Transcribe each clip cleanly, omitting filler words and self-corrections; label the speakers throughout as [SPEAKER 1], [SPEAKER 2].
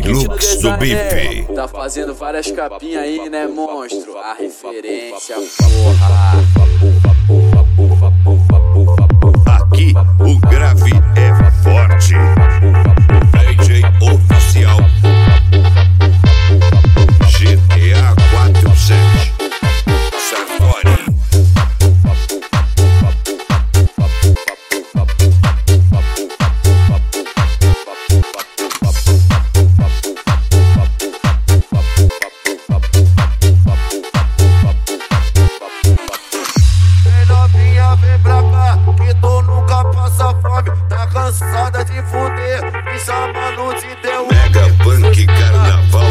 [SPEAKER 1] Lux do Bife.
[SPEAKER 2] Tá fazendo várias capinhas aí, né, monstro? A referência, porra.
[SPEAKER 1] Aqui o grave é forte. DJ oficial GTA 47 Safari.
[SPEAKER 3] Vem pra cá, que tu nunca passa fome. Tá cansada de fuder, me chamando de teu
[SPEAKER 1] Mega Punk Carnaval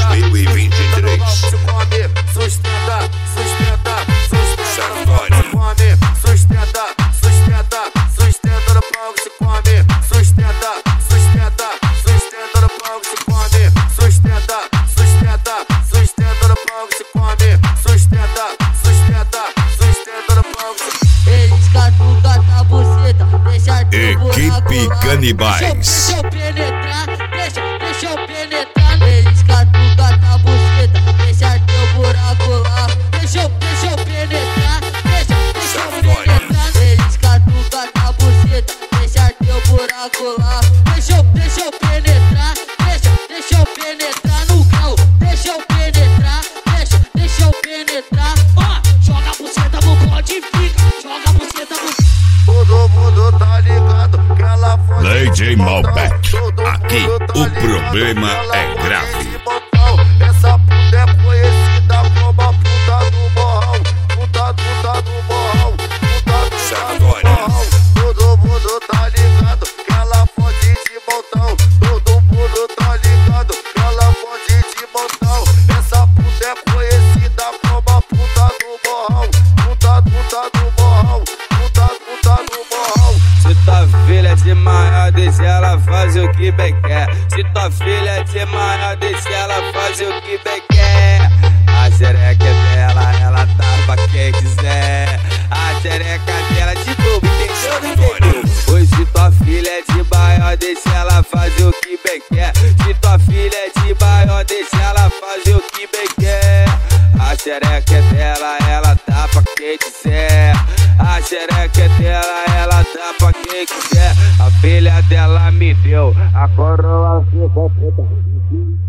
[SPEAKER 1] 2023.
[SPEAKER 3] Se come, sustenta, sustenta, sustenta.
[SPEAKER 1] Safari.
[SPEAKER 3] Se come, sustenta, sustenta, sustenta no pau que se come. Sustenta, sustenta, sustenta no pau que se come. Sustenta, sustenta, sustenta no pau que se come. Sustenta, sustenta, sustenta no pau que se come.
[SPEAKER 4] Eles catucam a buceta, deixa
[SPEAKER 1] Equipe Canibais.
[SPEAKER 4] Deixa eu penetrar, deixa eu penetrar. Eles catucam a buceta, deixa teu buraco lá. Deixa eu penetrar, deixa eu penetrar. Eles catucam a buceta, deixa teu buraco lá. Deixa eu penetrar, deixa eu penetrar no grau. Deixa eu penetrar, deixa eu penetrar. Ó, joga a buceta no pode e fica. Joga a buceta no...
[SPEAKER 3] Todo mundo tá ligado que ela foi
[SPEAKER 1] DJ Malbec. Aqui o problema é grave.
[SPEAKER 3] Essa puta é conhecida como a puta do morrão. Puta do morrão. Puta do morrão. Todo mundo tá ligado que ela fode de montão. Todo mundo tá ligado que ela fode de montão. Essa puta é conhecida como a puta do morrão. Puta do morrão. Puta do morrão.
[SPEAKER 5] Se tua filha de maior, deixa ela fazer o que bem quer. Se tua filha de maior, deixa ela fazer o que bem quer. A xereca é dela, ela dá pra quem quiser. A xereca dela de bobo, entendeu? Não entendeu? Hoje tua filha é de maior, deixa ela fazer o que bem quer. Se tua filha é de maior, deixa ela fazer o que bem quer. A xereca é dela, ela dá pra quem quiser. A xereca é dela, ela dá pra quem quiser. A filha dela me deu, a coroa fica preta.